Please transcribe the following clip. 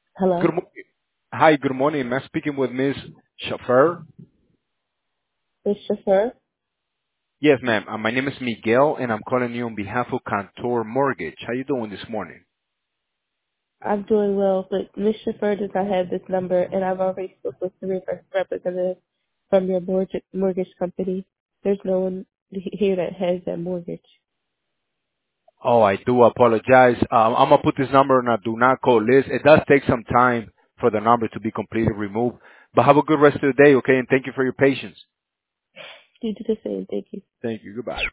Hello, Good morning. Hi, good morning. Am I speaking with Miss Chauffeur? this chauffeur. Yes, ma'am. My name is Miguel, and I'm calling you on behalf of Cantor Mortgage. How you doing this morning? I'm doing well, but Miss Chauffeur does not have this number, and I've already spoken with the representative from your mortgage company. There's no one here that has that mortgage. Oh, I do apologize. I'm gonna put this number on a do not call list. It does take some time for the number to be completely removed, but have a good rest of the day, okay? And thank you for your patience. You do the same. Thank you. Thank you. Goodbye.